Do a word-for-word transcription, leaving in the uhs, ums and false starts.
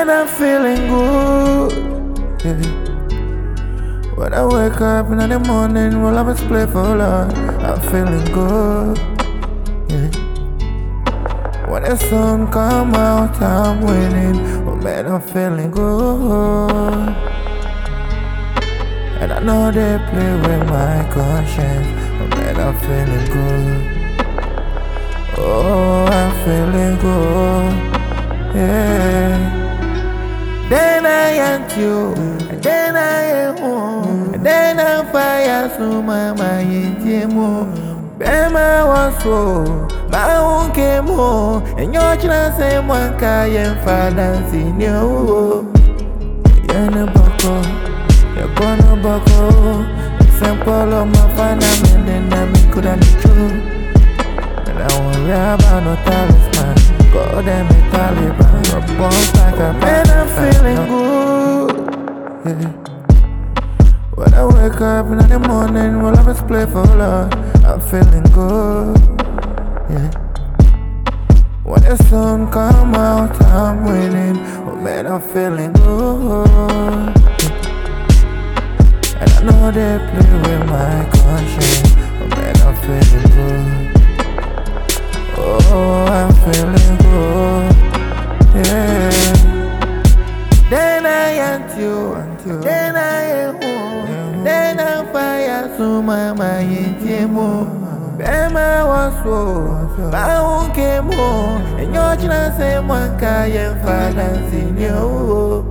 then I'm feeling good. Yeah. When I wake up in the morning, well, I must play for love. I'm feeling good. Yeah. When the sun come out, I'm winning. Oh man, I'm feeling good. And I know they play with my conscience. Oh man, I'm feeling good. Oh, I'm feeling good. Yeah. Then I am you, and then I am home, and then I fire so my mind in Bema was so, my own came home, and your chance and one kayan father in you. Yana Boko, you're gonna Boko, simple of my family, and then I couldn't be true. And I won't worry about no talisman. God damn it, Taliban. You're born like a man, I'm feeling good. Yeah. When I wake up in the morning, well, I must play for love. I'm feeling good. Yeah. When the sun come out, I'm winning. Oh man, I'm feeling good. And I know they play with my conscience. Oh man, I'm feeling good. Oh, I'm feeling good, yeah. Then I am you, then I am home, then I fire so my mind in Bema was so, my own came home, and your chance and one kayan father in you.